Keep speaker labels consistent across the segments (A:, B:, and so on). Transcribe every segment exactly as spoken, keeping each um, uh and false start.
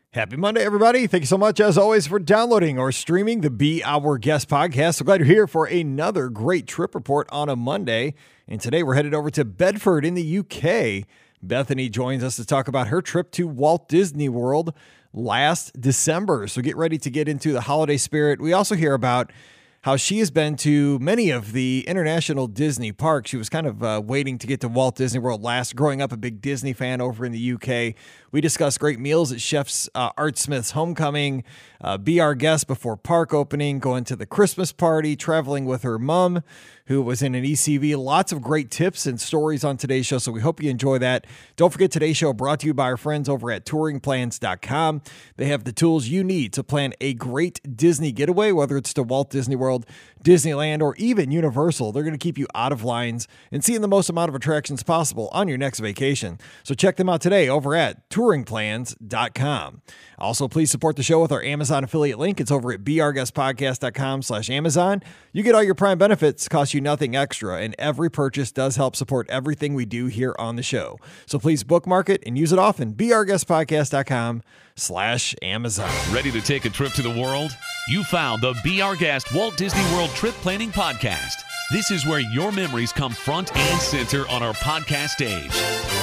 A: Happy Monday, everybody. Thank you so much, as always, for downloading or streaming the Be Our Guest podcast. So glad you're here for another great trip report on a Monday. And today we're headed over to Bedford in the U K. Bethany joins us to talk about her trip to Walt Disney World last December. So get ready to get into the holiday spirit. We also hear about how she has been to many of the international Disney parks. She was kind of uh, waiting to get to Walt Disney World last, growing up a big Disney fan over in the U K. We discuss great meals at Chef's uh, Art Smith's homecoming, uh, be our guest before park opening, going to the Christmas party, traveling with her mom, who was in an E C V. Lots of great tips and stories on today's show, so we hope you enjoy that. Don't forget, today's show brought to you by our friends over at touring plans dot com. They have the tools you need to plan a great Disney getaway, whether it's to Walt Disney World, Disneyland, or even Universal. They're going to keep you out of lines and seeing the most amount of attractions possible on your next vacation. So check them out today over at touring plans dot com. Also, please support the show with our Amazon affiliate link. It's over at be our guest podcast dot com slash Amazon. You get all your Prime benefits, cost you nothing extra, and every purchase does help support everything we do here on the show. So please bookmark it and use it often. be our guest podcast dot com slash Amazon.
B: Ready to take a trip to the world? You found the Be Our Guest Walt Disney World Trip Planning Podcast. This is where your memories come front and center on our podcast stage.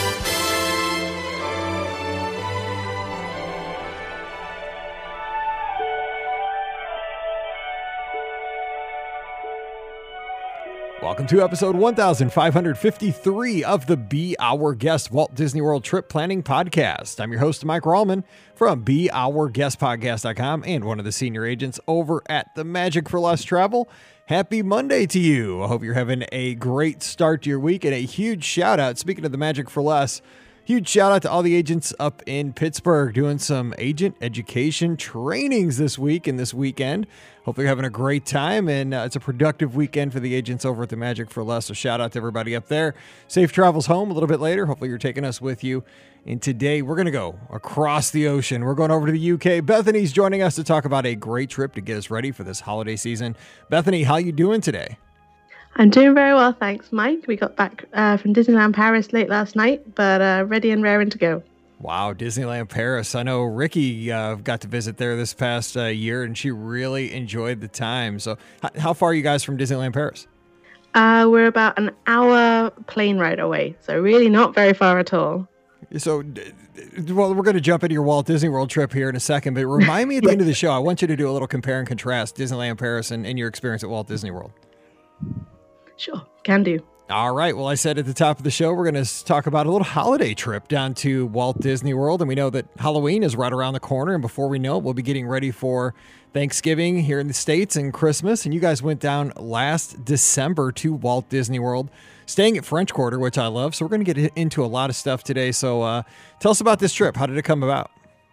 A: Welcome to episode one thousand five hundred fifty-three of the Be Our Guest Walt Disney World Trip Planning Podcast. I'm your host, Mike Rallman from be our guest podcast dot com and one of the senior agents over at the Magic for Less Travel. Happy Monday to you. I hope you're having a great start to your week, and a huge shout out, speaking of the Magic for Less, huge shout out to all the agents up in Pittsburgh doing some agent education trainings this week and this weekend. Hope you're having a great time, and uh, it's a productive weekend for the agents over at the Magic for Less. So shout out to everybody up there. Safe travels home a little bit later. Hopefully you're taking us with you. And today we're going to go across the ocean. We're going over to the U K. Bethany's joining us to talk about a great trip to get us ready for this holiday season. Bethany, how you doing today?
C: I'm doing very well, thanks, Mike. We got back uh, from Disneyland Paris late last night, but uh, ready and raring to go.
A: Wow, Disneyland Paris. I know Ricky uh, got to visit there this past uh, year, and she really enjoyed the time. So h- how far are you guys from Disneyland Paris?
C: Uh, we're about an hour plane ride away, so really not very far at all.
A: So, well, we're going to jump into your Walt Disney World trip here in a second, but remind me at the end of the show, I want you to do a little compare and contrast Disneyland Paris and, and your experience at Walt Disney World.
C: Sure, can do.
A: All right. Well, I said at the top of the show, we're going to talk about a little holiday trip down to Walt Disney World. And we know that Halloween is right around the corner. And before we know it, we'll be getting ready for Thanksgiving here in the States and Christmas. And you guys went down last December to Walt Disney World, staying at French Quarter, which I love. So we're going to get into a lot of stuff today. So uh, tell us about this trip. How did it come about?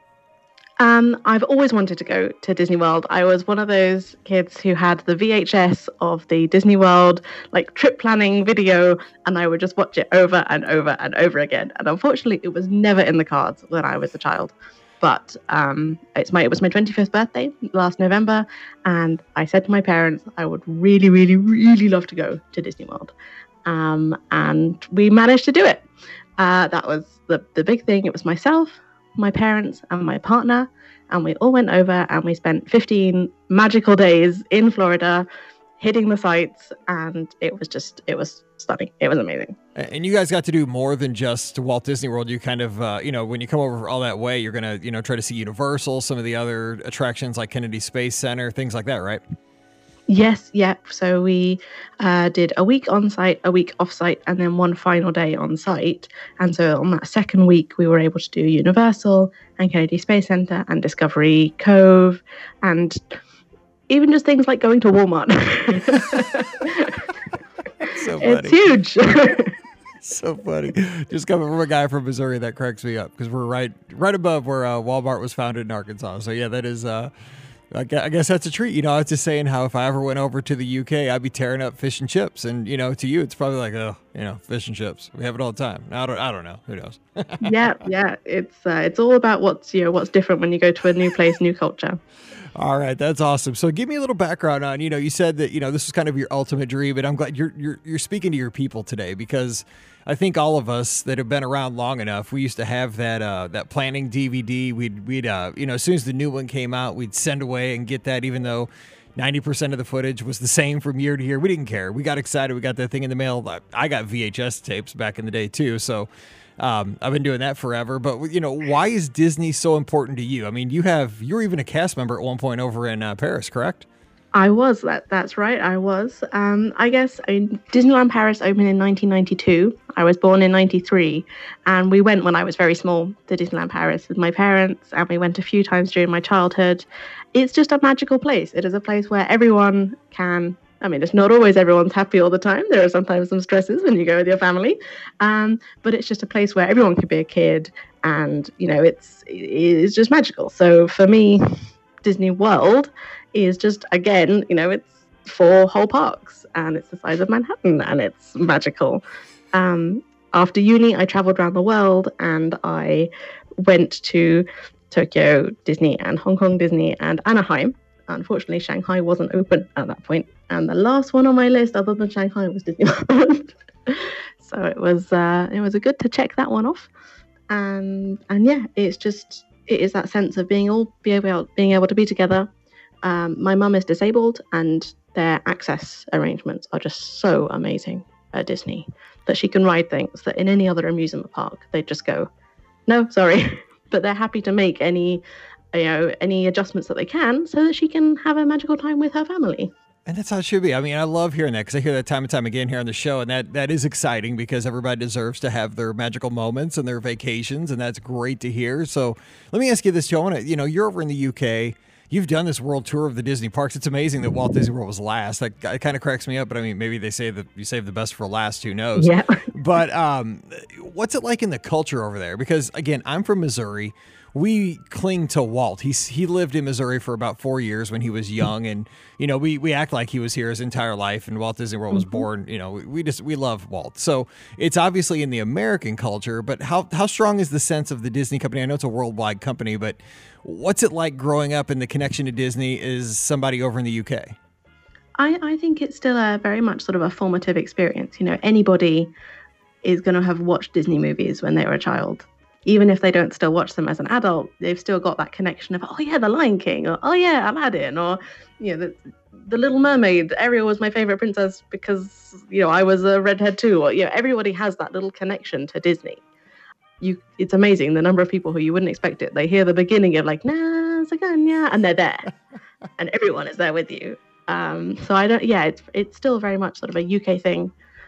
C: Um, I've always wanted to go to Disney World. I was one of those kids who had the V H S of the Disney World like trip planning video, and I would just watch it over and over and over again. And unfortunately, it was never in the cards when I was a child. But um, it's my it was my twenty-fifth birthday last November, and I said to my parents I would really, really, really love to go to Disney World, um, and we managed to do it. Uh, that was the the big thing. It was myself, my parents, and my partner, and we all went over and we spent fifteen magical days in Florida hitting the sights, and it was just it was stunning. It was amazing.
A: And you guys got to do more than just Walt Disney World. You kind of uh, you know, when you come over all that way, you're gonna you know try to see Universal, some of the other attractions like Kennedy Space Center, things like that, right?
C: Yes, yeah. So we uh, did a week on site, a week off site, and then one final day on site. And so on that second week, we were able to do Universal and Kennedy Space Center and Discovery Cove, and even just things like going to Walmart.
A: So
C: it's huge.
A: So funny. Just coming from a guy from Missouri, that cracks me up because we're right, right above where uh, Walmart was founded in Arkansas. So yeah, that is. Uh, I guess that's a treat. You know, I was just saying how if I ever went over to the U K, I'd be tearing up fish and chips. And, you know, to you, it's probably like, oh, You know, fish and chips. We have it all the time. I don't. I don't know. Who knows?
C: yeah, yeah. It's uh, it's all about what's you know what's different when you go to a new place, new culture.
A: All right, that's awesome. So give me a little background on, you know, you said that, you know, this was kind of your ultimate dream, and I'm glad you're you're you're speaking to your people today, because I think all of us that have been around long enough, we used to have that uh, that planning D V D. We'd we'd uh, you know, as soon as the new one came out, we'd send away and get that, even though ninety percent of the footage was the same from year to year. We didn't care. We got excited. We got that thing in the mail. I got V H S tapes back in the day too, so Um, I've been doing that forever, but you know, why is Disney so important to you? I mean, you have, you were even a cast member at one point over in uh, Paris, correct?
C: I was, that that's right, I was. Um, I guess I mean, Disneyland Paris opened in nineteen ninety-two. I was born in ninety-three, and we went when I was very small to Disneyland Paris with my parents, and we went a few times during my childhood. It's just a magical place. It is a place where everyone can, I mean, it's not always everyone's happy all the time. There are sometimes some stresses when you go with your family. Um, but it's just a place where everyone could be a kid, and, you know, it's it's just magical. So for me, Disney World is just, again, you know, it's four whole parks, and it's the size of Manhattan, and it's magical. Um, after uni, I traveled around the world, and I went to Tokyo Disney and Hong Kong Disney and Anaheim. Unfortunately, Shanghai wasn't open at that point. And the last one on my list, other than Shanghai, was Disney World. So it was uh, it was a good to check that one off. And and yeah, it's just it is that sense of being all be able being able to be together. Um, my mum is disabled, and their access arrangements are just so amazing at Disney that she can ride things that in any other amusement park they'd just go, no, sorry, but they're happy to make any. You know, any adjustments that they can so that she can have a magical time with her family.
A: And that's how it should be. I mean, I love hearing that, because I hear that time and time again here on the show, and that, that is exciting, because everybody deserves to have their magical moments and their vacations, and that's great to hear. So let me ask you this, Joe. I want to, you know, you're over in the U K. You've done this world tour of the Disney parks. It's amazing that Walt Disney World was last. That it kind of cracks me up, but I mean, maybe they say that you save the best for last. Who knows?
C: Yeah.
A: But um, what's it like in the culture over there? Because again, I'm from Missouri. We cling to Walt. He's he lived in Missouri for about four years when he was young, and you know we we act like he was here his entire life. And Walt Disney World was mm-hmm. born. You know we, we just we love Walt. So it's obviously in the American culture. But how how strong is the sense of the Disney company? I know it's a worldwide company, but what's it like growing up, and the connection to Disney is somebody over in the U K?
C: I I think it's still a very much sort of a formative experience. You know, anybody is going to have watched Disney movies when they were a child. Even if they don't still watch them as an adult, they've still got that connection of, oh yeah, The Lion King, or oh yeah, Aladdin, or you know, the, the Little Mermaid. Ariel was my favorite princess because you know I was a redhead too. Or you know, everybody has that little connection to Disney. You, it's amazing the number of people who you wouldn't expect it. They hear the beginning of like Nazaganya, and they're there, and everyone is there with you. Um, so I don't, yeah, it's it's still very much sort of a U K thing,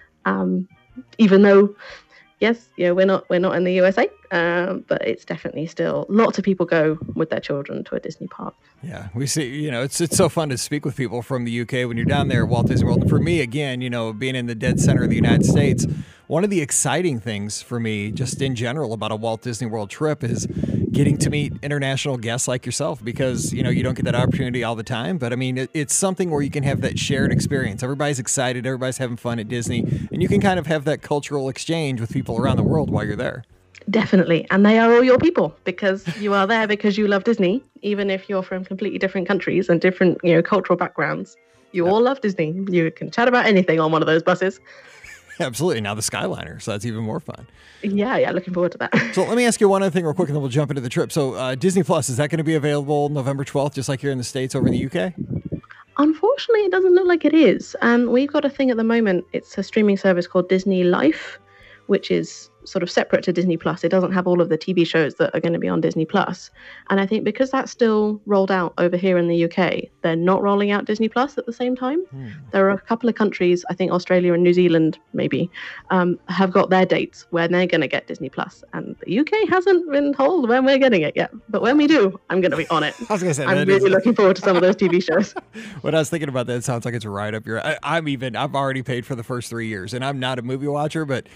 C: um, even though. Yes, you know, we're not we're not in the U S A, um, but it's definitely still lots of people go with their children to a Disney park.
A: Yeah, we see, you know, it's it's so fun to speak with people from the U K when you're down there at Walt Disney World. And for me, again, you know, being in the dead center of the United States, one of the exciting things for me, just in general, about a Walt Disney World trip is getting to meet international guests like yourself, because, you know, you don't get that opportunity all the time. But I mean, it, it's something where you can have that shared experience. Everybody's excited. Everybody's having fun at Disney. And you can kind of have that cultural exchange with people around the world while you're there.
C: Definitely. And they are all your people, because you are there because you love Disney, even if you're from completely different countries and different, you know, cultural backgrounds. You yep. all love Disney. You can chat about anything on one of those buses.
A: Absolutely. Now the Skyliner, so that's even more fun.
C: Yeah, yeah, looking forward to that.
A: So let me ask you one other thing real quick, and then we'll jump into the trip. So uh, Disney Plus, is that going to be available November twelfth, just like here in the States over in the U K?
C: Unfortunately, it doesn't look like it is. Um, we've got a thing at the moment. It's a streaming service called Disney Life, which is sort of separate to Disney Plus. It doesn't have all of the T V shows that are going to be on Disney Plus. And I think because that's still rolled out over here in the U K, they're not rolling out Disney Plus at the same time. Hmm. There are a couple of countries, I think Australia and New Zealand maybe, um, have got their dates where they're going to get Disney Plus. And the U K hasn't been told when we're getting it yet. But when we do, I'm going to be on it.
A: I was going to say,
C: I'm really is... looking forward to some of those T V shows.
A: When I was thinking about that, it sounds like it's right up your... I, I'm even... I've already paid for the first three years, and I'm not a movie watcher, but...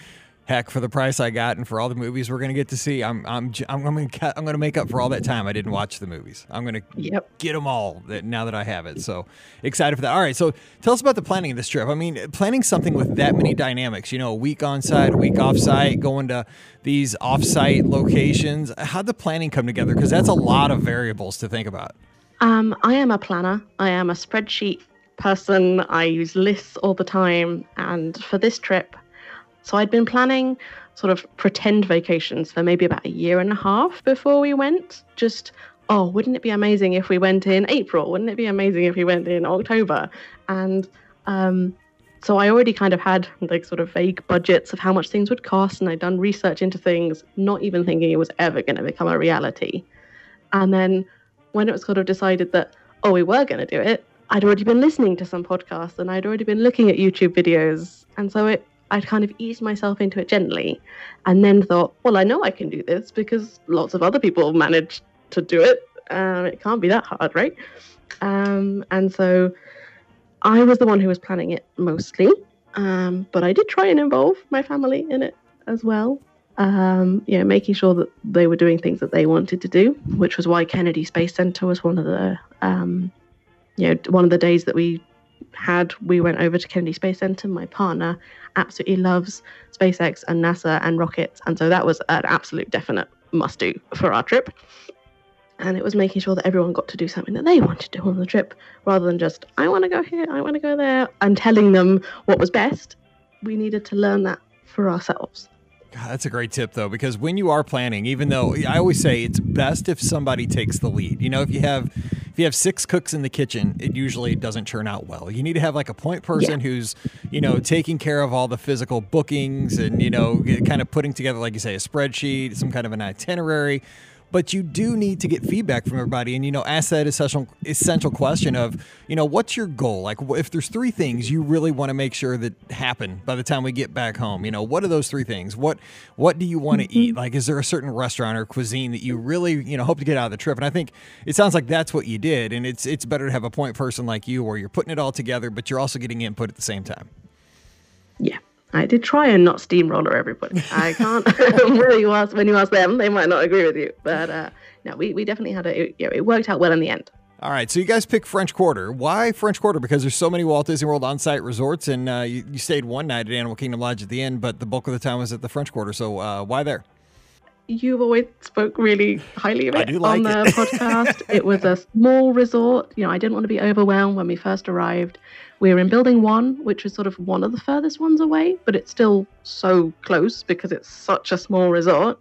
A: heck, for the price I got and for all the movies we're going to get to see, I'm I'm I'm going to I'm going to make up for all that time I didn't watch the movies. I'm going to
C: yep.
A: get them all that, now that I have it. So excited for that. All right, so tell us about the planning of this trip. I mean, planning something with that many dynamics, you know, a week on site, a week off site, going to these off-site locations. How'd the planning come together? Because that's a lot of variables to think about.
C: Um, I am a planner. I am a spreadsheet person. I use lists all the time. And for this trip, so I'd been planning sort of pretend vacations for maybe about a year and a half before we went. Just, oh, wouldn't it be amazing if we went in April? Wouldn't it be amazing if we went in October? And um, so I already kind of had like sort of vague budgets of how much things would cost. And I'd done research into things, not even thinking it was ever going to become a reality. And then when it was sort of decided that, oh, we were going to do it, I'd already been listening to some podcasts and I'd already been looking at YouTube videos. And so it, I'd kind of eased myself into it gently and then thought, well, I know I can do this because lots of other people managed to do it. Um, it can't be that hard, right? Um, and so I was the one who was planning it mostly, um, but I did try and involve my family in it as well. Um, you know, making sure that they were doing things that they wanted to do, which was why Kennedy Space Center was one of the, um, you know, one of the days that we had. We went over to Kennedy Space Center. My partner absolutely loves SpaceX and NASA and rockets, and so that was an absolute definite must-do for our trip. And it was making sure that everyone got to do something that they wanted to do on the trip, rather than just, I want to go here, I want to go there, and telling them what was best. We needed to learn that for ourselves.
A: God, that's a great tip, though, because when you are planning, even though I always say it's best if somebody takes the lead. You know, if you have if you have six cooks in the kitchen, it usually doesn't turn out well. You need to have like a point person yeah. who's, you know, taking care of all the physical bookings and, you know, kind of putting together, like you say, a spreadsheet, some kind of an itinerary. But you do need to get feedback from everybody and, you know, ask that essential essential question of, you know, what's your goal? Like, if there's three things you really want to make sure that happen by the time we get back home, you know, what are those three things? What what do you want to eat? Like, is there a certain restaurant or cuisine that you really, you know, hope to get out of the trip? And I think it sounds like that's what you did. And it's it's better to have a point person like you where you're putting it all together, but you're also getting input at the same time.
C: Yeah. I did try and not steamroller everybody. I can't. when you ask when you ask them, they might not agree with you. But uh, no, we, we definitely had a. It, you know, it worked out well in the end.
A: All right, so you guys pick French Quarter. Why French Quarter? Because there's so many Walt Disney World on-site resorts, and uh, you, you stayed one night at Animal Kingdom Lodge at the end, but the bulk of the time was at the French Quarter. So uh, why there?
C: You've always spoke really highly of it
A: I do like
C: on the
A: it.
C: podcast. It was a small resort. You know, I didn't want to be overwhelmed when we first arrived. We were in building one, which was sort of one of the furthest ones away, but it's still so close because it's such a small resort.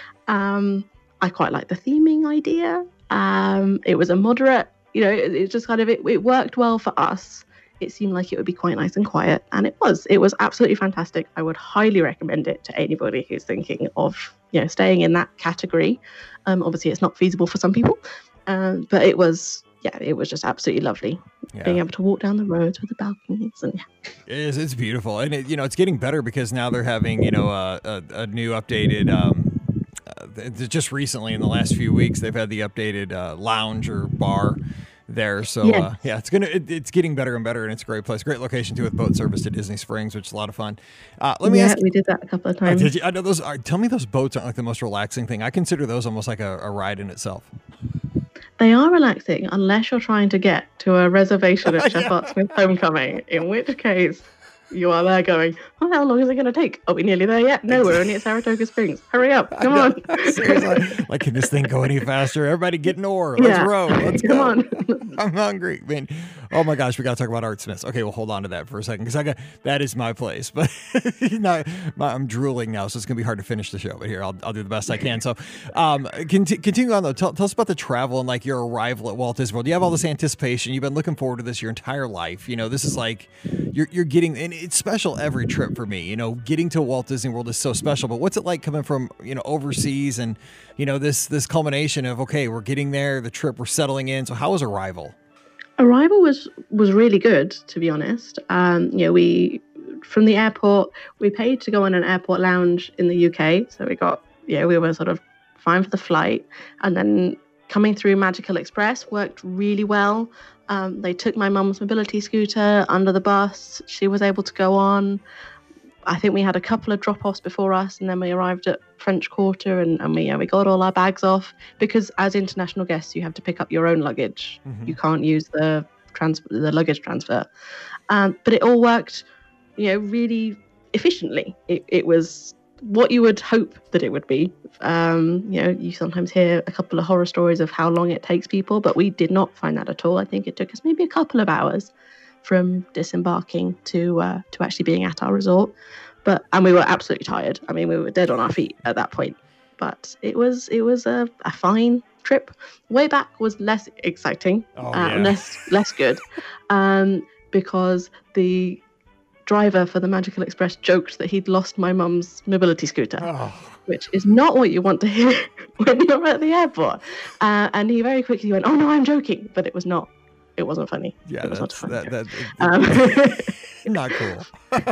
C: Um, I quite like the theming idea. Um, it was a moderate, you know, it, it just kind of, it, it worked well for us. It seemed like it would be quite nice and quiet, and it was. It was absolutely fantastic. I would highly recommend it to anybody who's thinking of, you know, staying in that category. Um, obviously, it's not feasible for some people, um, but it was, yeah, it was just absolutely lovely. Yeah. Being able to walk down the roads with the balconies, and yeah,
A: it is. It's beautiful, and it, you know, it's getting better because now they're having, you know, a, a, a new updated. Um, uh, just recently, in the last few weeks, they've had the updated uh, lounge or bar there. So
C: yes.
A: uh, yeah, it's gonna it, it's getting better and better, and it's a great place, great location too, with boat service to Disney Springs, which is a lot of fun. Uh, let me
C: yeah,
A: ask.
C: we did that a couple of times.
A: Uh, did you? I know those are. Tell me, those boats aren't like the most relaxing thing. I consider those almost like a, a ride in itself.
C: They are relaxing unless you're trying to get to a reservation at Chef Art Smith Homecoming, in which case you are there going, oh, how long is it going to take? Are we nearly there yet? No, we're only at Saratoga Springs. Hurry up. Come on.
A: Seriously. Like, can this thing go any faster? Everybody get an our. Let's
C: yeah.
A: row. Let's
C: Come
A: go.
C: on.
A: I'm hungry. Man, oh my gosh, we got to talk about Art Smith's. Okay, well, hold on to that for a second because I got that is my place. But now, my, I'm drooling now, so it's going to be hard to finish the show. But here, I'll, I'll do the best I can. So um, conti- continue on, though. Tell, tell us about the travel and like your arrival at Walt Disney World. You have all this anticipation. You've been looking forward to this your entire life. You know, this is like you're, you're getting, and it's special every trip for me. You know, getting to Walt Disney World is so special. But what's it like coming from, you know, overseas and, you know, this this culmination of, okay, we're getting there, the trip, we're settling in. So how was arrival?
C: Arrival was was really good, to be honest. Um, you know, we from the airport, we paid to go on an airport lounge in the U K, so we got, yeah, we were sort of fine for the flight, and then coming through Magical Express worked really well. Um, they took my mum's mobility scooter under the bus. She was able to go on. I think we had a couple of drop-offs before us, and then we arrived at French Quarter, and, and we, you know, we got all our bags off, because as international guests, you have to pick up your own luggage. Mm-hmm. You can't use the trans- the luggage transfer. Um, but it all worked, you know, really efficiently. It, it was what you would hope that it would be. Um, you know, you sometimes hear a couple of horror stories of how long it takes people, but we did not find that at all. I think it took us maybe a couple of hours from disembarking to uh, to actually being at our resort. But and we were absolutely tired. I mean, we were dead on our feet at that point. But it was it was a, a fine trip. Way back was less exciting,
A: oh,
C: uh,
A: yeah.
C: less less good, um, because the driver for the Magical Express joked that he'd lost my mum's mobility scooter,
A: oh.
C: which is not what you want to hear when you're at the airport. Uh, and he very quickly went, "Oh no, I'm joking," but it was not. It wasn't funny.
A: Yeah,
C: it was
A: that's
C: not
A: that, that, it,
C: um,
A: not cool.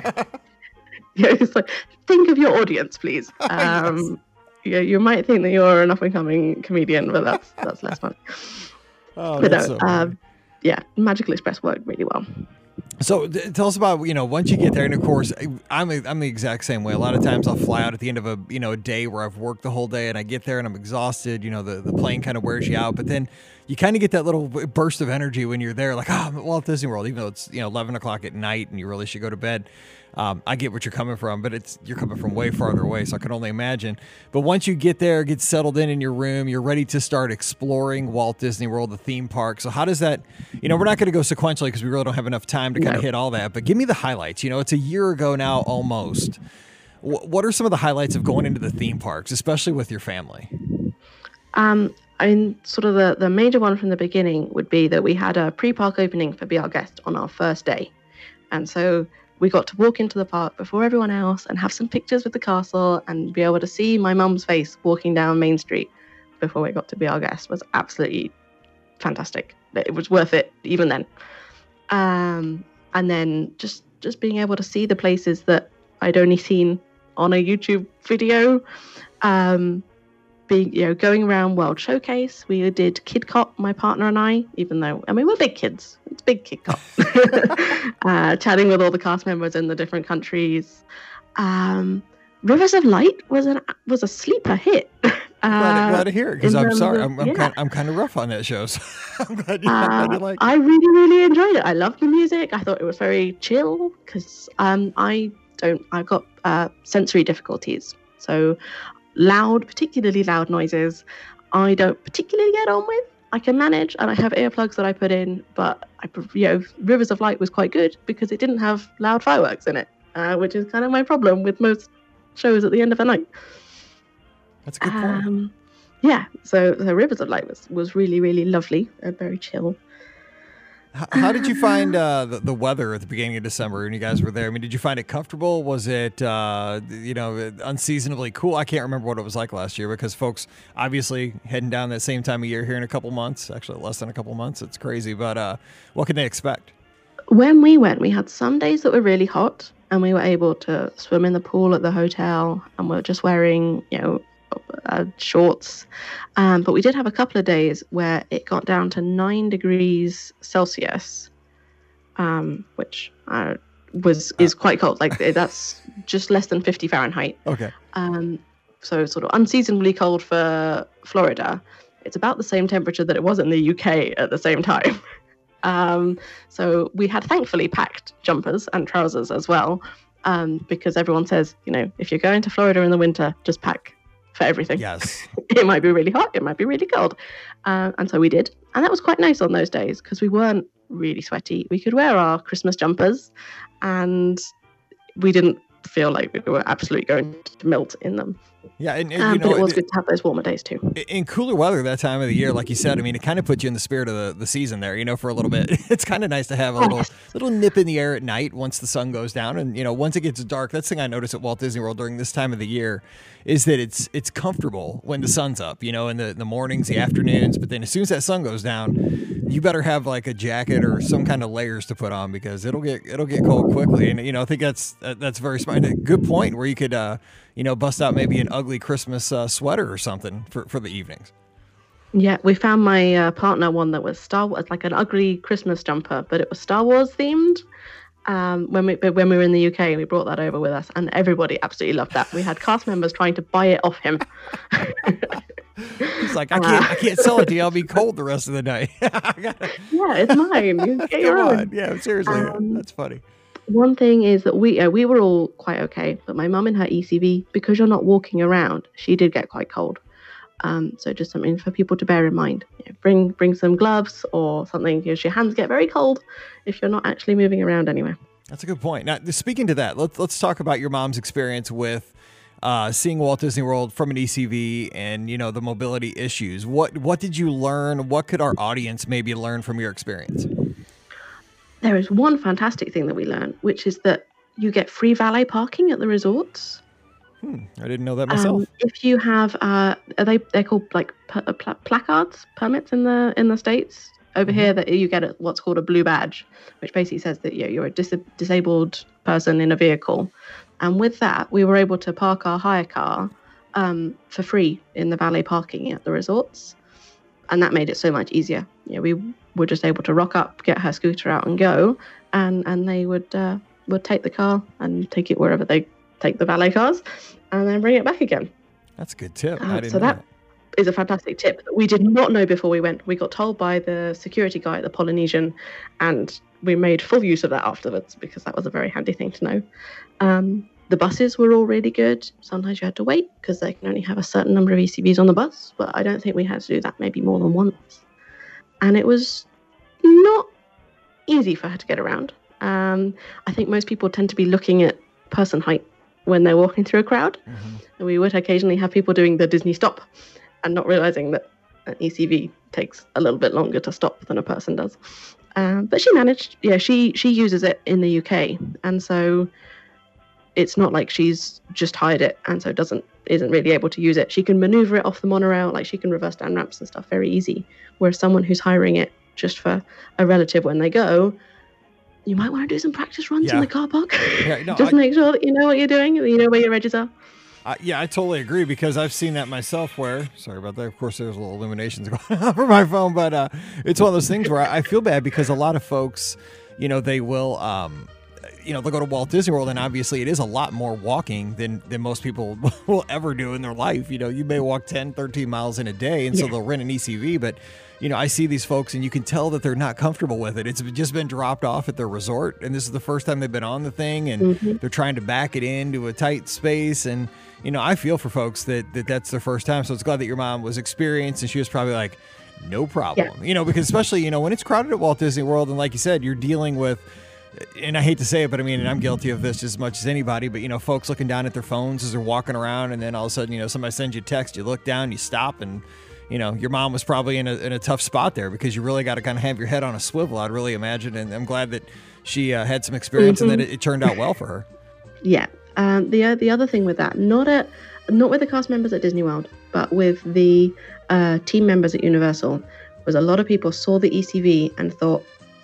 C: Yeah, it's like, think of your audience, please. Um,
A: yes.
C: Yeah, you might think that you're an up-and-coming comedian, but that's that's less funny.
A: Oh,
C: but
A: that's
C: no,
A: so
C: uh,
A: funny.
C: Yeah, Magical Express worked really well.
A: So th- tell us about, you know, once you get there, and of course, I'm a, I'm the exact same way. A lot of times I'll fly out at the end of a, you know, a day where I've worked the whole day, and I get there and I'm exhausted. You know, the, the plane kind of wears you out, but then you kind of get that little burst of energy when you're there, like, oh, I'm at Walt Disney World, even though it's, you know, eleven o'clock at night and you really should go to bed. Um, I get what you're coming from, but it's you're coming from way farther away, so I can only imagine. But once you get there, get settled in in your room, you're ready to start exploring Walt Disney World, the theme park. So how does that, you know, we're not going to go sequentially because we really don't have enough time to kind of
C: No.
A: hit all that, but give me the highlights. You know, it's a year ago now almost. W- what are some of the highlights of going into the theme parks, especially with your family?
C: Um, I mean, sort of the, the major one from the beginning would be that we had a pre-park opening for Be Our Guest on our first day. And so we got to walk into the park before everyone else and have some pictures with the castle and be able to see my mum's face walking down Main Street before we got to Be Our Guest was absolutely fantastic. It was worth it even then. Um, and then just, just being able to see the places that I'd only seen on a YouTube video. Um, being, you know, going around World Showcase. We did Kid Cop, my partner and I, even though, I mean, we're big kids. It's big Kid Cop. uh, chatting with all the cast members in the different countries. Um, Rivers of Light was an was a sleeper hit. Uh,
A: glad, glad to hear it, because I'm sorry,
C: of,
A: I'm I'm,
C: yeah.
A: kind, I'm kind of rough on that show, so I'm glad you,
C: Uh,
A: I'm glad you like it.
C: I really, really enjoyed it. I loved the music. I thought it was very chill because um, I don't, I've got uh, sensory difficulties. So loud, particularly loud noises, I don't particularly get on with. I can manage, and I have earplugs that I put in, but I, you know, Rivers of Light was quite good because it didn't have loud fireworks in it, uh, which is kind of my problem with most shows at the end of the night.
A: That's a good point.
C: Um, yeah, so, so Rivers of Light was, was really, really lovely and very chill.
A: How, how did you find uh, the, the weather at the beginning of December when you guys were there? I mean, did you find it comfortable? Was it, uh, you know, unseasonably cool? I can't remember what it was like last year because folks obviously heading down that same time of year here in a couple months, actually less than a couple months. It's crazy, but uh, what can they expect?
C: When we went, we had some days that were really hot and we were able to swim in the pool at the hotel and we're just wearing, you know, uh, shorts. Um, but we did have a couple of days where it got down to nine degrees Celsius, um, which uh, was is quite cold. Like that's just less than fifty Fahrenheit.
A: Okay.
C: Um, so sort of unseasonably cold for Florida. It's about the same temperature that it was in the U K at the same time. Um, so we had thankfully packed jumpers and trousers as well, um, because everyone says, you know, if you're going to Florida in the winter, just pack for everything.
A: Yes.
C: It might be really hot, it might be really cold. Uh, and so we did. And that was quite nice on those days because we weren't really sweaty. We could wear our Christmas jumpers and we didn't feel like we were absolutely going to melt in them.
A: Yeah, and, and
C: Um,
A: you know,
C: but it was
A: it-
C: good to have those warmer days too.
A: in cooler weather that time of the year, like you said, I mean, it kind of puts you in the spirit of the, the season there, you know, for a little bit. It's kind of nice to have a little little nip in the air at night once the sun goes down. And, you know, once it gets dark, that's the thing I notice at Walt Disney World during this time of the year is that it's it's comfortable when the sun's up, you know, in the, the mornings, the afternoons. But then as soon as that sun goes down, you better have like a jacket or some kind of layers to put on because it'll get it'll get cold quickly. And, you know, I think that's that's very smart. And a good point where you could, uh, you know, bust out maybe an ugly Christmas uh, sweater or something for, for the evenings.
C: Yeah, we found my uh, partner one that was Star Wars, like an ugly Christmas jumper, but it was Star Wars themed. Um, when we when we were in the U K, we brought that over with us, and everybody absolutely loved that. We had cast members trying to buy it off him.
A: He's like, I can't, I can't sell it to you. I'll be cold the rest of the night.
C: Yeah, it's mine. You get your
A: Come
C: own.
A: on. Yeah, seriously,
C: Um,
A: that's funny.
C: One thing is that we uh, we were all quite okay, but my mum in her E C V, because you're not walking around, she did get quite cold. Um, so just something for people to bear in mind. You know, bring bring some gloves or something, because your hands get very cold if you're not actually moving around anywhere.
A: That's a good point. Now, speaking to that, let's let's talk about your mom's experience with uh, seeing Walt Disney World from an E C V and, you know, the mobility issues. What what did you learn? What could our audience maybe learn from your experience?
C: There is one fantastic thing that we learned, which is that you get free valet parking at the resorts.
A: Hmm, I didn't know that myself.
C: Um, if you have, uh, are they they're called like pl- pl- placards, permits in the in the States. Over mm-hmm. here, that you get a, what's called a blue badge, which basically says that you know, you're a dis- disabled person in a vehicle. And with that, we were able to park our hire car um, for free in the valet parking at the resorts, and that made it so much easier. You know, we were just able to rock up, get her scooter out, and go, and and they would uh, would take the car and take it wherever they take the valet cars, and then bring it back again.
A: That's a good tip.
C: Uh,
A: I didn't
C: so
A: know
C: that.
A: that.
C: Is a fantastic tip that we did not know before we went. We got told by the security guy at the Polynesian, and we made full use of that afterwards, because that was a very handy thing to know. Um, the buses were all really good. Sometimes you had to wait because they can only have a certain number of E C Vs on the bus, but I don't think we had to do that maybe more than once. And it was not easy for her to get around. Um, I think most people tend to be looking at person height when they're walking through a crowd. Mm-hmm. And we would occasionally have people doing the Disney stop and not realizing that an E C V takes a little bit longer to stop than a person does. Um, but she managed. Yeah, she she uses it in the U K, and so it's not like she's just hired it and so doesn't isn't really able to use it. She can maneuver it off the monorail, like she can reverse down ramps and stuff very easy. Whereas someone who's hiring it just for a relative when they go, you might want to do some practice runs
A: yeah.
C: in the car park.
A: Yeah, no,
C: just
A: I,
C: make sure that you know what you're doing, you know where your edges are.
A: Uh, yeah, I totally agree, because I've seen that myself where, sorry about that, of course there's little illuminations going on for my phone, but uh, it's one of those things where I feel bad because a lot of folks, you know, they will, um, you know, they'll go to Walt Disney World, and obviously it is a lot more walking than, than most people will ever do in their life. You know, you may walk ten, thirteen miles in a day, and yeah. so they'll rent an E C V, but you know, I see these folks and you can tell that they're not comfortable with it. It's just been dropped off at their resort, and this is the first time they've been on the thing, and mm-hmm. they're trying to back it into a tight space. And, you know, I feel for folks that, that that's their first time. So it's glad that your mom was experienced, and she was probably like, no problem. Yeah. You know, because especially, you know, when it's crowded at Walt Disney World, and like you said, you're dealing with, and I hate to say it, but I mean, and I'm guilty of this as much as anybody, but, you know, folks looking down at their phones as they're walking around, and then all of a sudden, you know, somebody sends you a text, you look down, you stop, and you know, your mom was probably in a in a tough spot there, because you really got to kind of have your head on a swivel, I'd really imagine. And I'm glad that she uh, had some experience mm-hmm. and that it, it turned out well for her.
C: Yeah. Um, the the other thing with that, not at not with the cast members at Disney World, but with the uh, team members at Universal, was a lot of people saw the E C V and thought,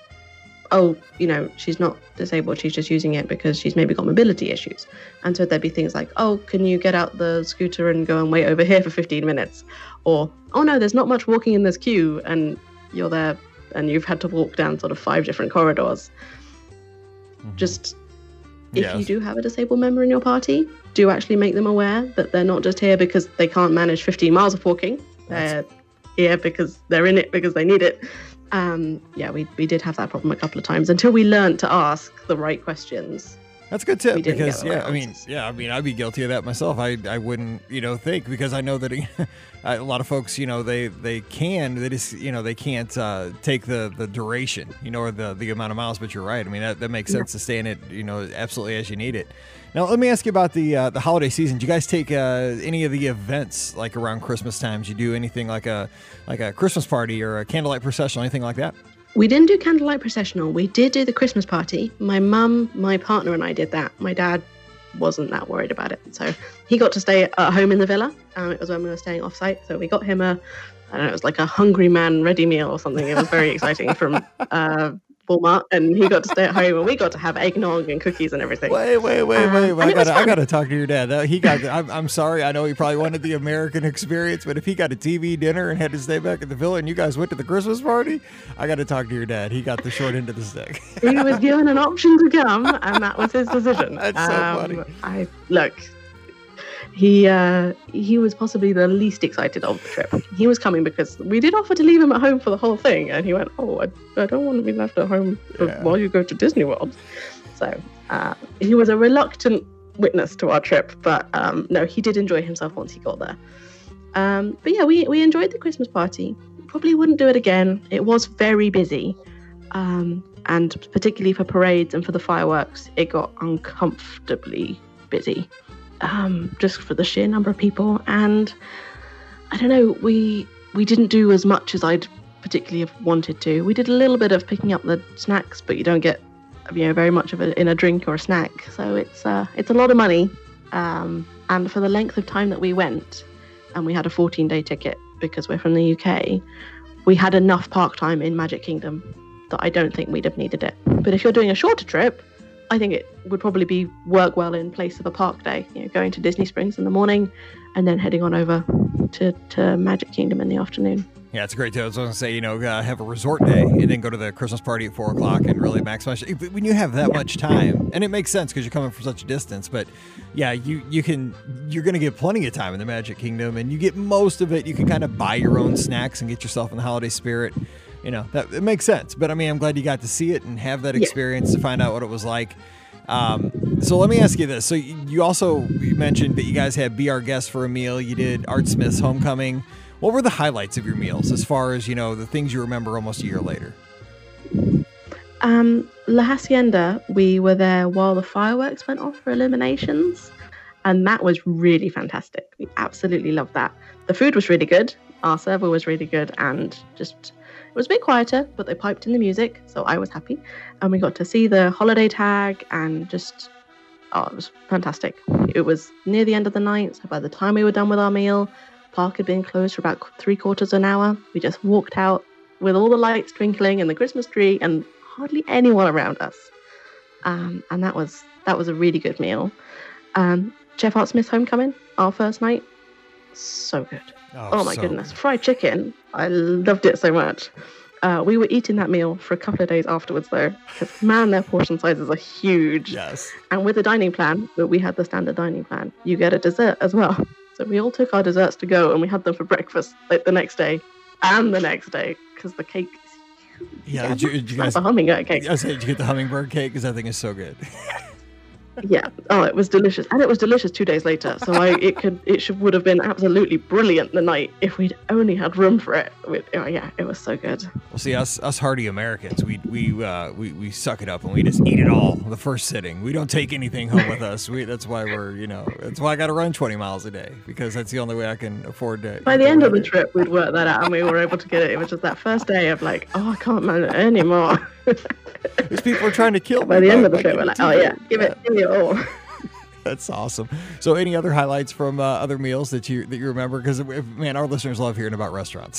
C: oh, you know, she's not disabled, she's just using it because she's maybe got mobility issues. And so there'd be things like, oh, can you get out the scooter and go and wait over here for fifteen minutes? Or, oh no, there's not much walking in this queue, and you're there and you've had to walk down sort of five different corridors. Mm-hmm. Just, if yes. you do have a disabled member in your party, do actually make them aware that they're not just here because they can't manage fifteen miles of walking. They're That's... here because they're in it because they need it. Um, yeah, we, we did have that problem a couple of times until we learned to ask the right questions.
A: That's a good tip, because yeah, right I mean, yeah, I mean, I'd be guilty of that myself. I, I wouldn't, you know, think, because I know that a lot of folks, you know, they, they can, they just, you know, they can't uh, take the, the duration, you know, or the, the amount of miles, but you're right. I mean, that, that makes sense yeah. to stay in it, you know, absolutely as you need it. Now, let me ask you about the uh, the holiday season. Do you guys take uh, any of the events like around Christmas times? You do anything like a like a Christmas party or a candlelight procession, anything like that?
C: We didn't do candlelight processional. We did do the Christmas party. My mum, my partner, and I did that. My dad wasn't that worried about it, so he got to stay at home in the villa. Um, it was when we were staying off-site, so we got him a, I don't know, it was like a Hungry Man ready meal or something. It was very exciting from uh, Walmart, and he got to stay at home, and we got to have eggnog and cookies and everything.
A: Wait, wait, wait,
C: Um,
A: wait!
C: and
A: I
C: it was
A: gotta, I
C: fun.
A: gotta talk to your dad. That- He got. The, I'm, I'm sorry. I know he probably wanted the American experience, but if he got a T V dinner and had to stay back at the villa, and you guys went to the Christmas party, I got to talk to your dad. He got the short end of the stick.
C: He was given an option to come, and that was his decision.
A: That's so funny.
C: I look. He uh, he was possibly the least excited of the trip. He was coming because we did offer to leave him at home for the whole thing, and he went, "Oh, I, I don't want to be left at home for,
A: Yeah.
C: while you go to Disney World." So uh, he was a reluctant witness to our trip, but um, no, he did enjoy himself once he got there. Um, but yeah, we we enjoyed the Christmas party. Probably wouldn't do it again. It was very busy, um, and particularly for parades and for the fireworks, it got uncomfortably busy. Um, just for the sheer number of people, and I don't know, we we didn't do as much as I'd particularly have wanted to. We did a little bit of picking up the snacks, but you don't get, you know, very much of it in a drink or a snack. So it's uh, it's a lot of money, um, and for the length of time that we went, and we had a fourteen day ticket because we're from the U K, we had enough park time in Magic Kingdom that I don't think we'd have needed it. But if you're doing a shorter trip, I think it would probably be work well in place of a park day, you know, going to Disney Springs in the morning and then heading on over to, to Magic Kingdom in the afternoon.
A: Yeah, it's a great day. I was going to say, you know, uh, have a resort day and then go to the Christmas party at four o'clock and really maximize. But when you have that
C: Yeah.
A: much time, and it makes sense because you're coming from such a distance, but yeah, you you can you're going to get plenty of time in the Magic Kingdom, and you get most of it. You can kind of buy your own snacks and get yourself in the holiday spirit. You know, that it makes sense. But I mean, I'm glad you got to see it and have that
C: Yeah.
A: experience to find out what it was like. Um, so let me ask you this. So you you also you mentioned that you guys had Be Our Guest for a meal. You did Art Smith's Homecoming. What were the highlights of your meals as far as, you know, the things you remember almost a year later?
C: Um, La Hacienda, we were there while the fireworks went off for illuminations, and that was really fantastic. We absolutely loved that. The food was really good. Our server was really good, and just it was a bit quieter, but they piped in the music, so I was happy. And we got to see the holiday tag, and just oh, it was fantastic. It was near the end of the night, so by the time we were done with our meal, park had been closed for about three quarters of an hour. We just walked out with all the lights twinkling and the Christmas tree, and hardly anyone around us. Um, and that was that was a really good meal. Um, Chef Art Smith's Homecoming, our first night, so good.
A: Oh,
C: Oh, my
A: so
C: goodness, fried chicken! I loved it so much. Uh, we were eating that meal for a couple of days afterwards, though, because man, their portion sizes are huge.
A: Yes.
C: And with the dining plan, but we had the standard dining plan, you get a dessert as well. So we all took our desserts to go, and we had them for breakfast like the next day and the next day, because the cake is huge.
A: Yeah, did you, did you guys?
C: That's a hummingbird cake.
A: I was saying, did you get the hummingbird cake? Because that thing is so good.
C: Yeah. Oh, it was delicious, and it was delicious two days later. So I, it could, it should would have been absolutely brilliant the night if we'd only had room for it. With, oh yeah, it was so good.
A: Well, see, us us hardy Americans, we we uh, we we suck it up and we just eat it all the first sitting. We don't take anything home with us. We that's why we're you know that's why I got to run twenty miles a day, because that's the only way I can afford to.
C: By
A: eat
C: the end of the
A: way.
C: trip, we'd worked that out, and we were able to get it. It was just that first day of like, oh, I can't manage it anymore.
A: These people are trying to kill me.
C: By the end of the
A: by
C: trip, we're
A: giving
C: like,
A: it
C: oh
A: to
C: yeah,
A: me.
C: give it, give me it all.
A: That's awesome. So, any other highlights from uh, other meals that you that you remember? Because man, our listeners love hearing about restaurants.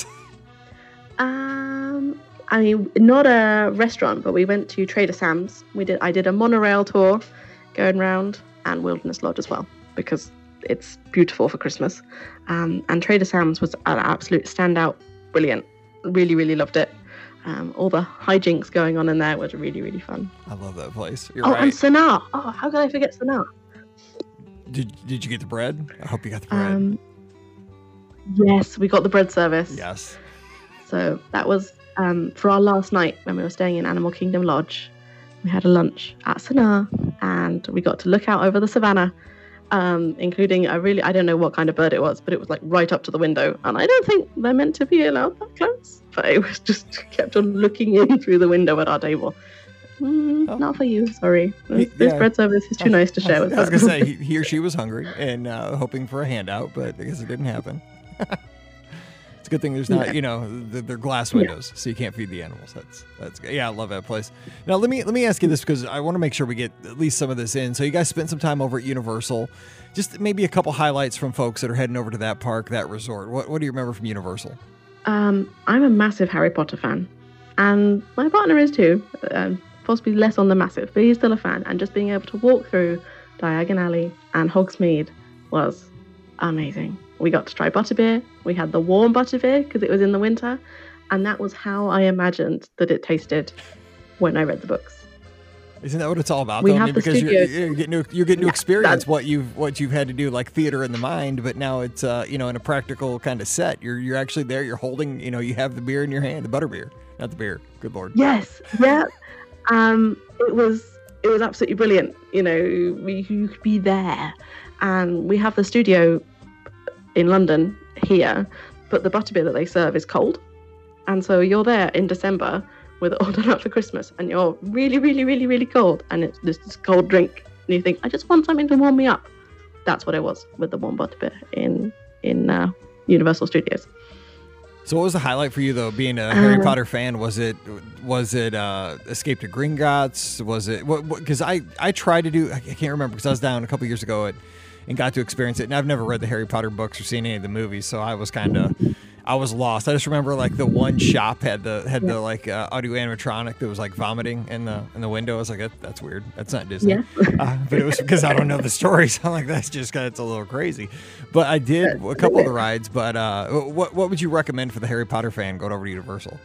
C: Um, I mean, not a restaurant, but we went to Trader Sam's. We did. I did a monorail tour, going round, and Wilderness Lodge as well, because it's beautiful for Christmas. Um, and Trader Sam's was an absolute standout, brilliant. Really, really loved it. Um, all the hijinks going on in there was really, really fun.
A: I love that place. You're
C: oh,
A: right.
C: and Sanaa. Oh, how could I forget Sanaa?
A: Did Did you get the bread? I hope you got the bread.
C: Um, yes, we got the bread service.
A: Yes.
C: So that was um, for our last night when we were staying in Animal Kingdom Lodge. We had a lunch at Sanaa, and we got to look out over the savannah, um, including a really, I don't know what kind of bird it was, but it was like right up to the window. And I don't think they're meant to be allowed that close, but it was just kept on looking in through the window at our table. Mm,
A: Oh.
C: Not for you, sorry. This, this
A: Yeah.
C: bread service is too nice to share with
A: I was
C: us.
A: gonna say he, he or she was hungry and uh, hoping for a handout, but I guess it didn't happen. It's a good thing there's not,
C: Yeah.
A: you know, the, they're glass
C: Yeah.
A: windows, so you can't feed the animals. That's that's good. Yeah, I love that place. Now let me let me ask you this, because I want to make sure we get at least some of this in. So you guys spent some time over at Universal. Just maybe a couple highlights from folks that are heading over to that park, that resort. What what do you remember from Universal?
C: Um, I'm a massive Harry Potter fan. And my partner is too, um, possibly less on the massive, but he's still a fan. And just being able to walk through Diagon Alley and Hogsmeade was amazing. We got to try butterbeer. We had the warm butterbeer because it was in the winter. And that was how I imagined that it tasted when I read the books.
A: Isn't that what it's all about?
C: We
A: though?
C: have
A: I mean,
C: the
A: because you're,
C: studios.
A: you're getting to, you're getting to
C: Yeah,
A: experience
C: that's-
A: what you've what you've had to do, like theater in the mind, but now it's uh, you know, in a practical kind of set. You're you're actually there. You're holding, you know, you have the beer in your hand, the butterbeer, not the beer. Good Lord.
C: Yes, yeah. Um, it was it was absolutely brilliant. You know, we you could be there, and we have the studio in London here, but the butterbeer that they serve is cold, and so you're there in December with it all done up for Christmas, and you're really, really, really, really cold, and it's just this cold drink, and you think, I just want something to warm me up. That's what it was with the warm butterbeer in in uh, Universal Studios.
A: So what was the highlight for you though, being a Harry
C: Um,
A: Potter fan? Was it was it uh, Escape to Gringotts? Was it because I I tried to do I can't remember because I was down a couple years ago at, and got to experience it, and I've never read the Harry Potter books or seen any of the movies, so I was kind of I was lost. I just remember like the one shop had the had the like uh, audio animatronic that was like vomiting in the in the window. I was like, that, that's weird. That's not Disney.
C: Yeah.
A: uh, but it was because I don't know the stories. I'm like, that's just it's a little crazy. But I did a couple of the rides. But uh, what what would you recommend for the Harry Potter fan going over to Universal?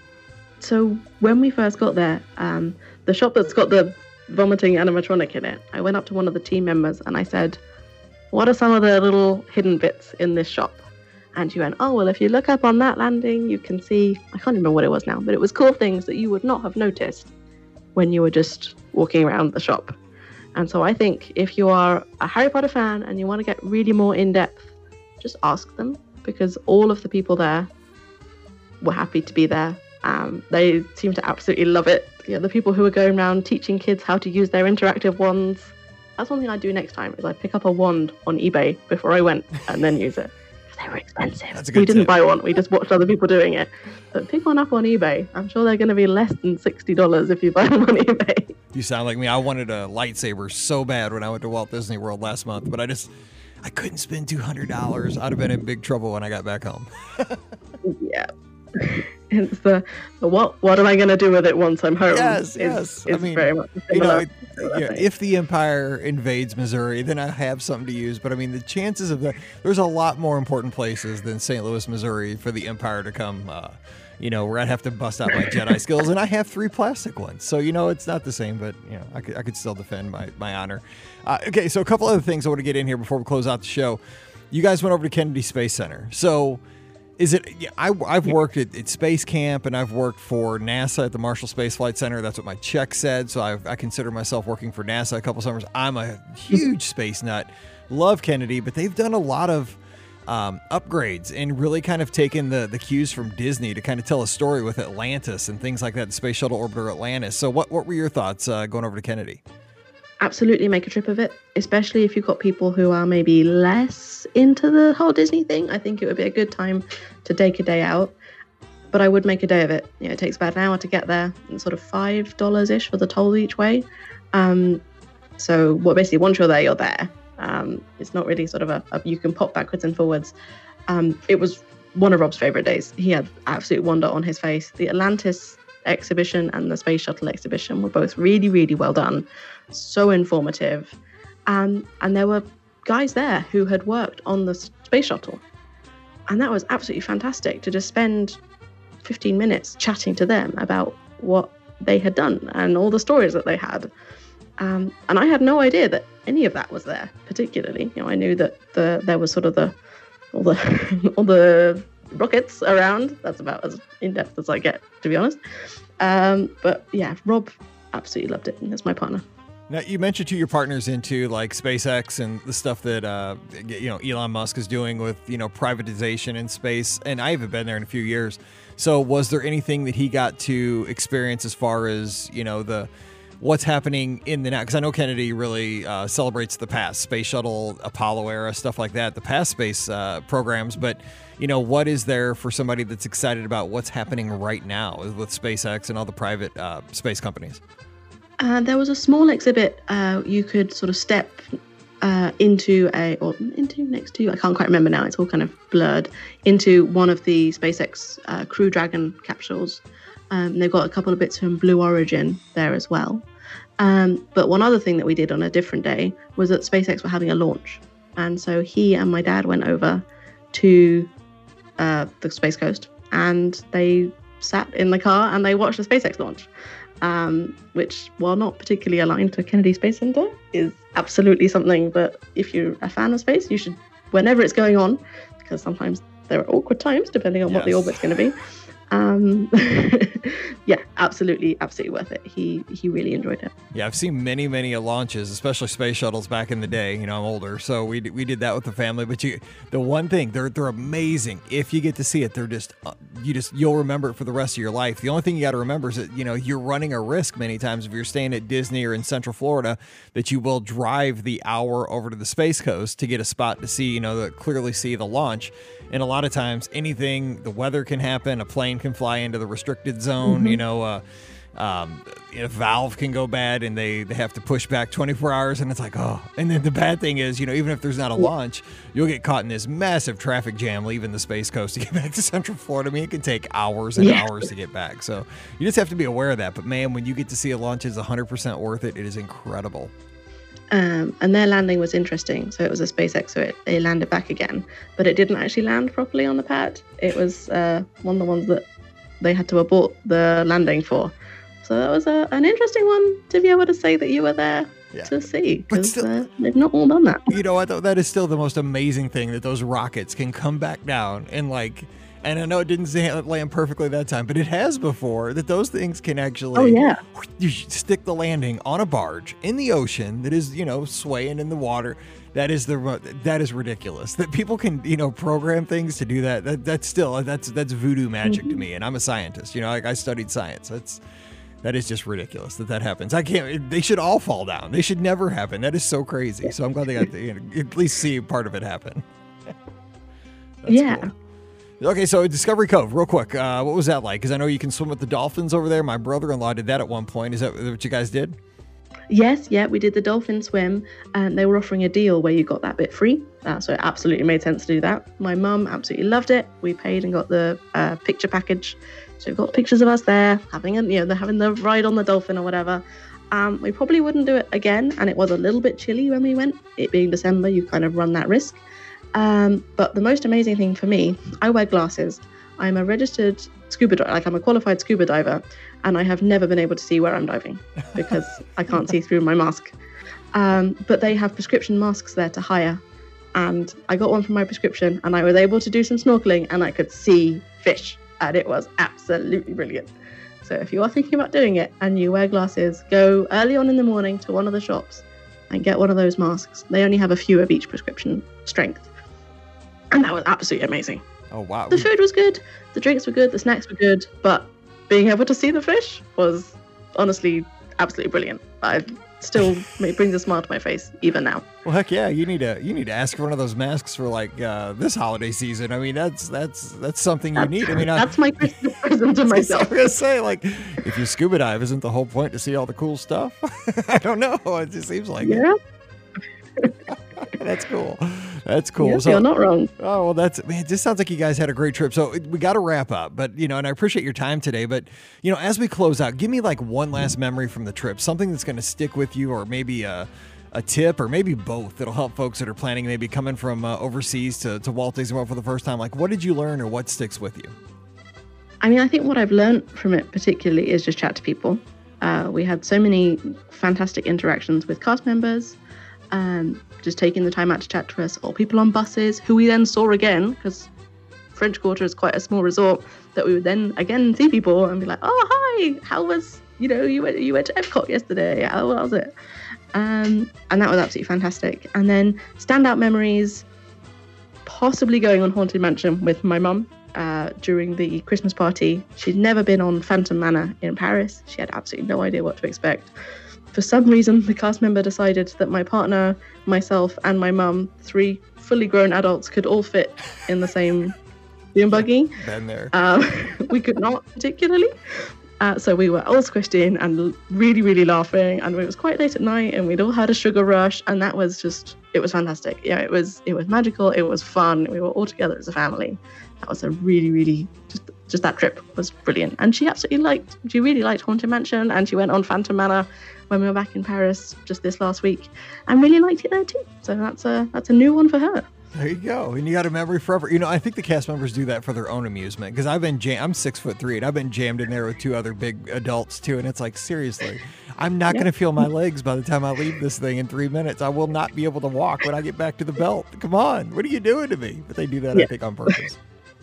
C: So when we first got there, um, the shop that's got the vomiting animatronic in it, I went up to one of the team members and I said, what are some of the little hidden bits in this shop? And she went, oh, well, if you look up on that landing, you can see, I can't remember what it was now, but it was cool things that you would not have noticed when you were just walking around the shop. And so I think if you are a Harry Potter fan and you want to get really more in-depth, just ask them, because all of the people there were happy to be there. Um, they seem to absolutely love it. You know, the people who are going around teaching kids how to use their interactive wands. That's one thing I'd do next time, is I'd pick up a wand on eBay before I went and then use it. They were expensive.
A: That's a good
C: we didn't
A: tip.
C: buy one. We just watched other people doing it. But pick one up on eBay. I'm sure they're going to be less than sixty dollars if you buy them on eBay.
A: You sound like me. I wanted a lightsaber so bad when I went to Walt Disney World last month, but I just I couldn't spend two hundred dollars. I'd have been in big trouble when I got back home.
C: Yeah. It's the, the what what am I going to do with it once I'm home?
A: Yes,
C: is,
A: yes.
C: is
A: I mean,
C: very much
A: You know,
C: similar.
A: it, you know, if the Empire invades Missouri, then I have something to use. But I mean, the chances of that, there's a lot more important places than Saint Louis, Missouri for the Empire to come, uh, you know, where I'd have to bust out my Jedi skills. And I have three plastic ones. So, you know, it's not the same, but, you know, I could, I could still defend my, my honor. Uh, okay, so a couple other things I want to get in here before we close out the show. You guys went over to Kennedy Space Center. So, is it? Yeah, I, I've worked at, at Space Camp, and I've worked for NASA at the Marshall Space Flight Center. That's what my check said. So I, I consider myself working for NASA a couple summers. I'm a huge space nut. Love Kennedy, but they've done a lot of um, upgrades and really kind of taken the, the cues from Disney to kind of tell a story with Atlantis and things like that, the Space Shuttle Orbiter Atlantis. So what, what were your thoughts uh, going over to Kennedy?
C: Absolutely make a trip of it, especially if you've got people who are maybe less into the whole Disney thing. I think it would be a good time to take a day out, but I would make a day of it. You know, it takes about an hour to get there, and sort of five dollars ish for the toll each way. Um, so, well, basically, once you're there, you're there. Um, it's not really sort of a, a you can pop backwards and forwards. Um, it was one of Rob's favorite days. He had absolute wonder on his face. The Atlantis exhibition and the Space Shuttle exhibition were both really, really well done. So informative. Um, and there were guys there who had worked on the Space Shuttle. And that was absolutely fantastic to just spend fifteen minutes chatting to them about what they had done and all the stories that they had. Um, and I had no idea that any of that was there, particularly. You know, I knew that the there was sort of the all the all the rockets around. That's about as in-depth as I get, to be honest. Um, but yeah, Rob absolutely loved it. That's my partner.
A: Now, you mentioned to your partners into like SpaceX and the stuff that uh, you know Elon Musk is doing with you know privatization in space, and I haven't been there in a few years. So, was there anything that he got to experience as far as you know the what's happening in the now? Because I know Kennedy really uh, celebrates the past, Space Shuttle, Apollo era, stuff like that, the past space uh, programs. But you know, what is there for somebody that's excited about what's happening right now with SpaceX and all the private uh, space companies?
C: Uh, there was a small exhibit uh, you could sort of step uh, into a, or into next to, I can't quite remember now, it's all kind of blurred, into one of the SpaceX uh, Crew Dragon capsules. Um, they've got a couple of bits from Blue Origin there as well. Um, but one other thing that we did on a different day was that SpaceX were having a launch. And so he and my dad went over to uh, the Space Coast, and they sat in the car and they watched the SpaceX launch, um, which, while not particularly aligned to Kennedy Space Center, is absolutely something that if you're a fan of space, you should, whenever it's going on, because sometimes there are awkward times depending on yes. what the orbit's going to be. Um, yeah, absolutely, absolutely worth it. He he really enjoyed it.
A: Yeah, I've seen many, many launches, especially space shuttles back in the day. You know, I'm older, so we we did that with the family. But you, the one thing, they're they're amazing. If you get to see it, they're just you just you'll remember it for the rest of your life. The only thing you got to remember is that you know you're running a risk many times if you're staying at Disney or in Central Florida that you will drive the hour over to the Space Coast to get a spot to see you know the, clearly see the launch. And a lot of times, anything, the weather can happen. A plane can fly into the restricted zone. Mm-hmm. You know, uh, um, a valve can go bad, and they, they have to push back twenty-four hours. And it's like, oh. And then the bad thing is, you know, even if there's not a launch, you'll get caught in this massive traffic jam leaving the Space Coast to get back to Central Florida. I mean, it can take hours and yeah. hours to get back. So you just have to be aware of that. But man, when you get to see a launch, it's one hundred percent worth it. It is incredible.
C: Um, and their landing was interesting. So it was a SpaceX, so it, it landed back again, but it didn't actually land properly on the pad. It was uh, one of the ones that they had to abort the landing for. So that was a, an interesting one to be able to say that you were there yeah. to see, because uh, they've not all done that.
A: You know what, though? That is still the most amazing thing, that those rockets can come back down and like, and I know it didn't land perfectly that time, but it has before, that those things can actually
C: oh, yeah.
A: you stick the landing on a barge in the ocean that is, you know, swaying in the water. That is the that is ridiculous. That people can, you know, program things to do that. That that's still that's that's voodoo magic mm-hmm. to me. And I'm a scientist, you know, like I studied science. That's that is just ridiculous that that happens. I can't. They should all fall down. They should never happen. That is so crazy. So I'm glad they got to you know, at least see part of it happen. That's
C: yeah.
A: Cool. Okay, so Discovery Cove, real quick. Uh, what was that like? Because I know you can swim with the dolphins over there. My brother-in-law did that at one point. Is that what you guys did?
C: Yes, yeah, we did the dolphin swim, and they were offering a deal where you got that bit free. Uh, so it absolutely made sense to do that. My mum absolutely loved it. We paid and got the uh, picture package. So we've got pictures of us there having a, you know, they're having the ride on the dolphin or whatever. Um, we probably wouldn't do it again, and it was a little bit chilly when we went. It being December, you kind of run that risk. Um, but the most amazing thing for me, I wear glasses. I'm a registered scuba diver, like I'm a qualified scuba diver, and I have never been able to see where I'm diving because I can't see through my mask. Um, but they have prescription masks there to hire, and I got one for my prescription, and I was able to do some snorkeling, and I could see fish, and it was absolutely brilliant. So if you are thinking about doing it and you wear glasses, go early on in the morning to one of the shops and get one of those masks. They only have a few of each prescription strength. And that was absolutely amazing.
A: Oh, wow.
C: The food was good, the drinks were good, the snacks were good, but being able to see the fish was honestly absolutely brilliant. I still it brings a smile to my face even now.
A: Well, heck yeah, you need to you need to ask for one of those masks for like uh, this holiday season. I mean, that's that's that's something you need. I mean,
C: that's I, my Christmas present to myself.
A: I was gonna say, like, if you scuba dive, isn't the whole point to see all the cool stuff? I don't know. It just seems like
C: yeah.
A: it. That's cool. That's cool.
C: Yes,
A: so,
C: you're not wrong.
A: Oh, well, that's, man, it just sounds like you guys had a great trip. So we got to wrap up, but, you know, and I appreciate your time today, but, you know, as we close out, give me like one last memory from the trip, something that's going to stick with you, or maybe a, a tip, or maybe both that'll help folks that are planning, maybe coming from uh, overseas to, to Walt Disney World for the first time. Like, what did you learn, or what sticks with you?
C: I mean, I think what I've learned from it particularly is just chat to people. Uh, we had so many fantastic interactions with cast members, um, just taking the time out to chat to us, or people on buses who we then saw again, because French Quarter is quite a small resort, that we would then again see people and be like, oh, hi, how was, you know, you went, you went to Epcot yesterday, how was it? Um, and that was absolutely fantastic. And then standout memories, possibly going on Haunted Mansion with my mum uh, during the Christmas party. She'd never been on Phantom Manor in Paris. She had absolutely no idea what to expect. For some reason, the cast member decided that my partner, myself, and my mum, three fully grown adults, could all fit in the same dune buggy.
A: Been there.
C: Um, we could not particularly. Uh, so we were all squished in and really, really laughing. And it was quite late at night, and we'd all had a sugar rush. And that was just, it was fantastic. Yeah, it was, it was magical. It was fun. We were all together as a family. That was a really, really just just that trip was brilliant. And she absolutely liked, she really liked Haunted Mansion, and she went on Phantom Manor when we were back in Paris just this last week, and really liked it there too. So that's a that's a new one for her.
A: There you go. And you got a memory forever. You know, I think the cast members do that for their own amusement, because I've been jam- I'm six foot three and I've been jammed in there with two other big adults too. And it's like, seriously, I'm not yeah. going to feel my legs by the time I leave this thing in three minutes. I will not be able to walk when I get back to the belt. Come on. What are you doing to me? But they do that, yeah. I think, on purpose.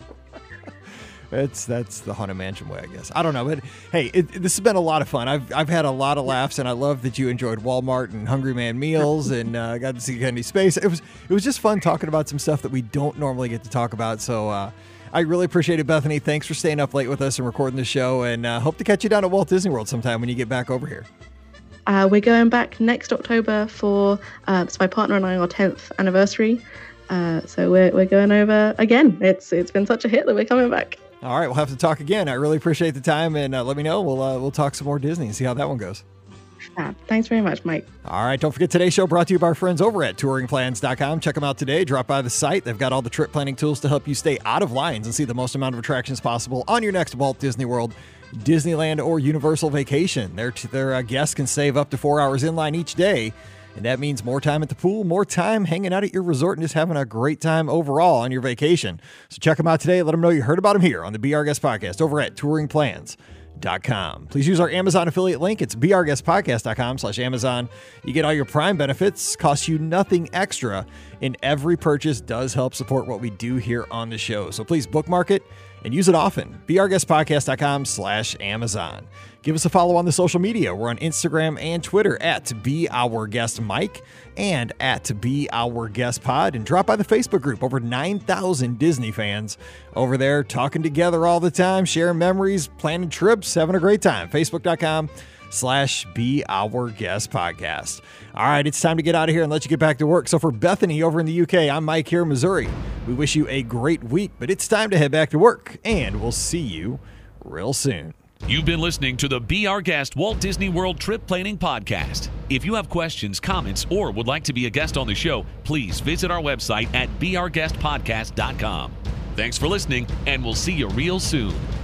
A: It's that's the Haunted Mansion way, I guess. I don't know, but hey, it, this has been a lot of fun. I've I've had a lot of laughs, and I love that you enjoyed Walmart and Hungry Man meals, and uh, got to see Kennedy Space. It was it was just fun talking about some stuff that we don't normally get to talk about. So uh, I really appreciate it, Bethany. Thanks for staying up late with us and recording the show, and uh, hope to catch you down at Walt Disney World sometime when you get back over here.
C: Uh, we're going back next October for uh, it's my partner and I our tenth anniversary. Uh, so we're we're going over again. It's it's been such a hit that we're coming back.
A: All right, we'll have to talk again. I really appreciate the time, and uh, let me know. We'll uh, we'll talk some more Disney and see how that one goes.
C: Uh, thanks very much, Mike.
A: All right, don't forget today's show brought to you by our friends over at touring plans dot com. Check them out today. Drop by the site. They've got all the trip planning tools to help you stay out of lines and see the most amount of attractions possible on your next Walt Disney World, Disneyland, or Universal vacation. Their, their uh, guests can save up to four hours in line each day. And that means more time at the pool, more time hanging out at your resort, and just having a great time overall on your vacation. So check them out today. Let them know you heard about them here on the Be Our Guest podcast over at touring plans dot com. Please use our Amazon affiliate link. It's be our guest podcast dot com slash Amazon. You get all your Prime benefits, costs you nothing extra, and every purchase does help support what we do here on the show. So please bookmark it and use it often. be our guest podcast dot com slash Amazon. Give us a follow on the social media. We're on Instagram and Twitter at Be Our Guest Mike and at Be Our Guest Pod. And drop by the Facebook group. Over nine thousand Disney fans over there talking together all the time, sharing memories, planning trips, having a great time. Facebook dot com slash Be Our Guest Podcast. All right, it's time to get out of here and let you get back to work. So for Bethany over in the U K, I'm Mike here in Missouri. We wish you a great week, but it's time to head back to work, and we'll see you real soon.
B: You've been listening to the Be Our Guest Walt Disney World Trip Planning Podcast. If you have questions, comments, or would like to be a guest on the show, please visit our website at be our guest podcast dot com. Thanks for listening, and we'll see you real soon.